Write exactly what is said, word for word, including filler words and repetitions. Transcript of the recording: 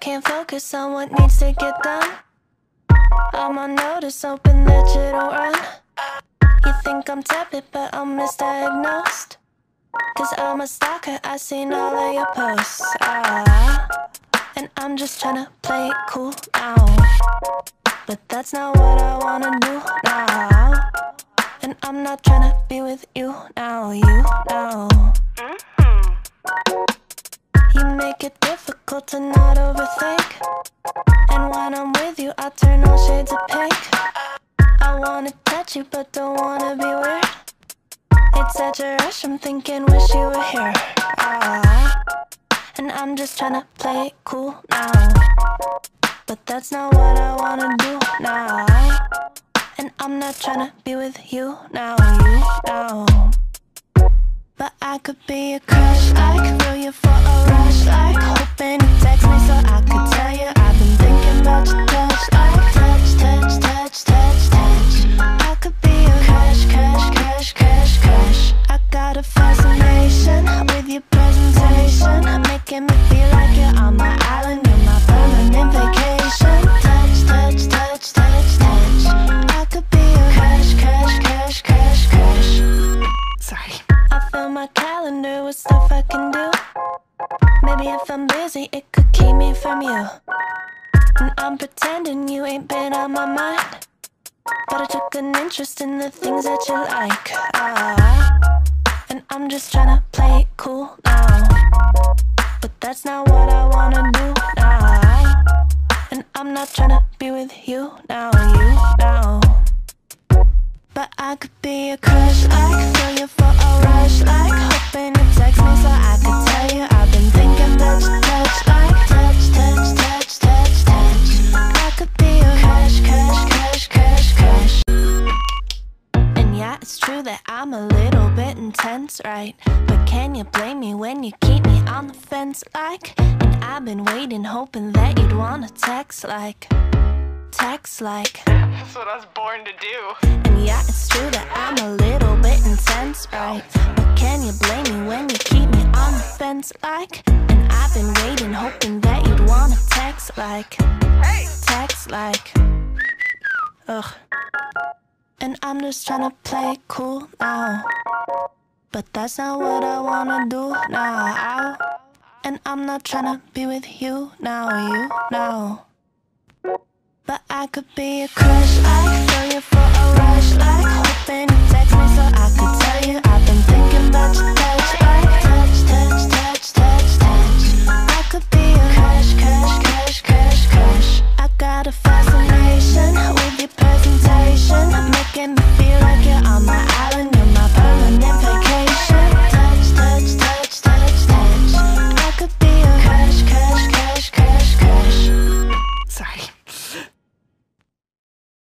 can't focus on what needs to get done. I'm on notice, hoping that you don't run. You think I'm tepid, but I'm misdiagnosed. Cause I'm a stalker, I seen all of your posts. Ah, and I'm just tryna play it cool now. But that's not what I wanna do now. And I'm not tryna be with you now, you now. You make it difficult to not overthink. And when I'm with you, I turn all shades of pink. I wanna touch you, but don't wanna be weird. It's such a rush, I'm thinking, wish you were here. Ah, and I'm just tryna play it cool now. But that's not what I wanna do now. And I'm not tryna be with you now, you now. But I could be a crush, like feel you for a rush, like hoping you text me so I could tell you I've been thinking about your touch, like touch, touch, touch, touch, touch. I could be a crush, crush, crush, crush, crush. I got a fascination with your presentation, making me feel like you're on my island, you're my permanent vacation. Touch, touch, touch, touch, touch. I could be a crush, crush, crush, crush, crush. Sorry. I fill my calendar with stuff I can do. Maybe if I'm busy, it could keep me from you. And I'm pretending you ain't been on my mind, but I took an interest in the things that you like. Ah, and I'm just tryna play it cool now. But that's not what I wanna do now. And I'm not tryna be with you now, you now. But I could be a crush, like feel you for a rush, like hoping you text me so I could tell you I've been thinking about your touch, like touch, touch, touch, touch, touch. I could be a crush, crush, crush, crush, crush. And yeah, it's true that I'm a little bit intense, right? But can you blame me when you keep me on the fence, like? And I've been waiting, hoping that you'd wanna text, like text like. That's what I was born to do. And yeah, it's true that I'm a little bit intense, right? But can you blame me when you keep me on the fence, like? And I've been waiting, hoping that you'd wanna text like. Hey! Text like. Ugh. And I'm just tryna play it cool now. But that's not what I wanna do now. And I'm not tryna be with you now, you now. But I could be a crush, like feel you for a rush, like hoping you text me so I could tell you I've been thinking about you.